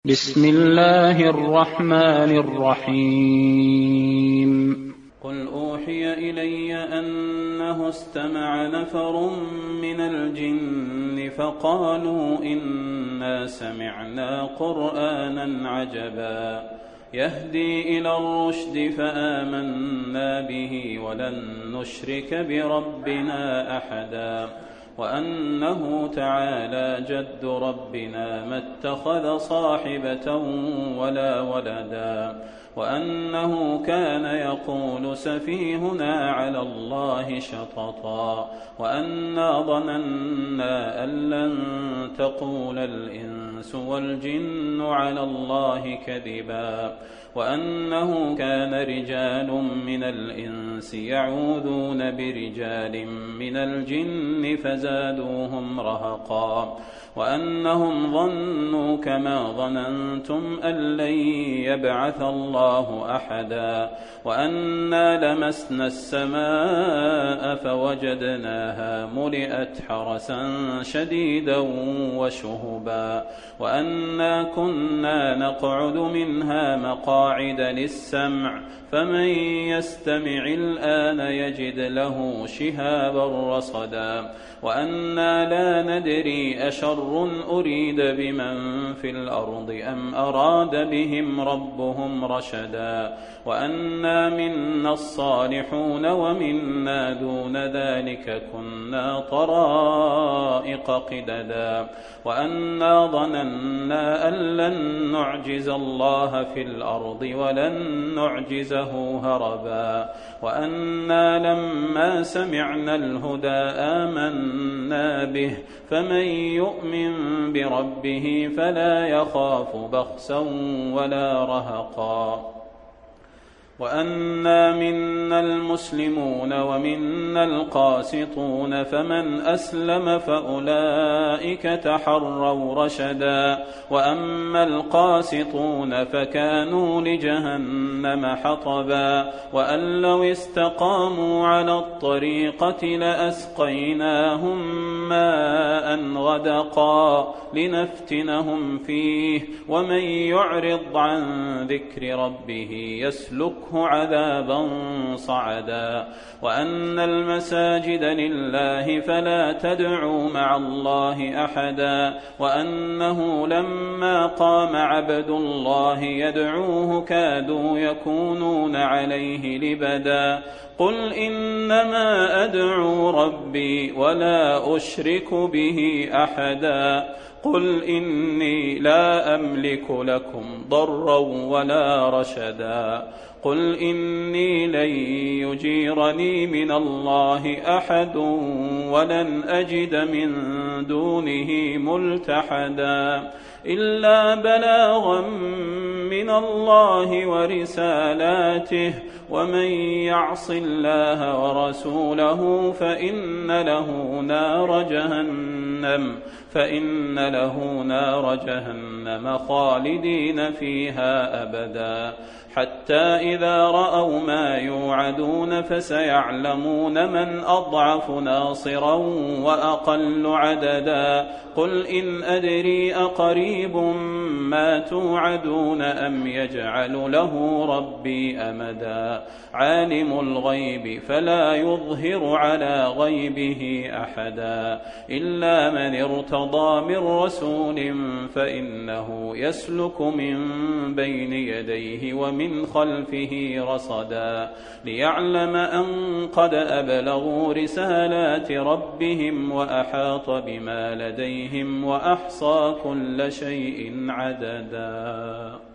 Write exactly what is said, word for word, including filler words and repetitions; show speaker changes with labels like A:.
A: بسم الله الرحمن الرحيم.
B: قل أوحي إلي أنه استمع نفر من الجن فقالوا إنا سمعنا قرآنا عجبا يهدي إلى الرشد فآمنا به ولن نشرك بربنا أحدا وأنه تعالى جد ربنا ما اتخذ صاحبة ولا ولدا وأنه كان يقول سفيهنا على الله شططا وأنا ظننا أن لن تقول الإنس والجن على الله كذبا وأنه كان رجال من الإنس يعوذون برجال من الجن فزادوهم رهقا وأنهم ظنوا كما ظننتم أن لن يبعث الله أحدا وأنا لمسنا السماء فوجدناها ملئت حرسا شديدا وشهبا وأنا كنا نقعد منها مقاعد للسمع فمن يستمع الآن يجد له شهابا رصدا وأنا لا ندري أشر أريد بمن في الأرض أم أراد بهم ربهم رشدا وأنا منا الصالحون ومنا دون ذلك كنا طرائق قددا وأنا ظننا أن لن نعجز الله في الأرض ولن نعجزه هربا وأنا لما سمعنا الهدى آمنا به فمن يؤمن بربه فلا يخاف بخسا ولا رهقا وأنا منا المسلمون ومنا القاسطون فمن أسلم فأولئك تحروا رشدا وأما القاسطون فكانوا لجهنم حطبا وأن لو استقاموا على الطريقة لأسقيناهم ماء غدقا لنفتنهم فيه ومن يعرض عن ذكر ربه يسلك عذابا صعدا وأن المساجد لله فلا تدعوا مع الله أحدا وأنه لما قام عبد الله يدعوه كادوا يكونون عليه لبدا قل إنما أدعو ربي ولا أشرك به أحدا قل إني لا أملك لكم ضرا ولا رشدا قل إني لن يجيرني من الله أحد ولن أجد من دونه ملتحدا إلا بلاغا من الله ورسالاته ومن يعص الله ورسوله فإن له نار جهنم فإن له نار جهنم خالدين فيها أبدا حتى إذا رأوا ما يوعدون فسيعلمون من أضعف ناصرا وأقل عددا قل إن أدري أقريب ما توعدون أم يجعل له ربي أمدا عالم الغيب فلا يظهر على غيبه أحدا إلا من ارتضى من رسول فإنه يسلك من بين يديه ومن خلفه رصدا ليعلم أن قد أبلغوا رسالات ربهم وأحاط بما لديهم وأحصى كل شيء عددا.